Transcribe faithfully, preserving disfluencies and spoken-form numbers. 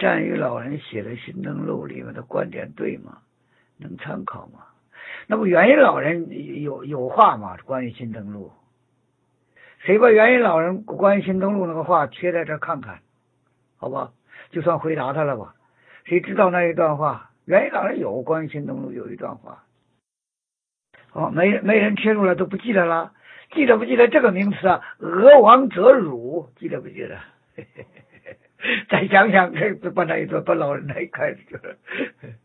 战余老人写的《新灯录》里面的观点对吗？能参考吗？那不元一老人有有话吗？关于《新灯录》，谁把元一老人关于《新灯录》那个话贴在这看看，好吧？就算回答他了吧。谁知道那一段话？元一老人有关于《新灯录》有一段话。哦，没没人贴出来都不记得了，记得不记得这个名词啊？俄王则辱，记得不记得？再想想，把那一段把老人那一看就是。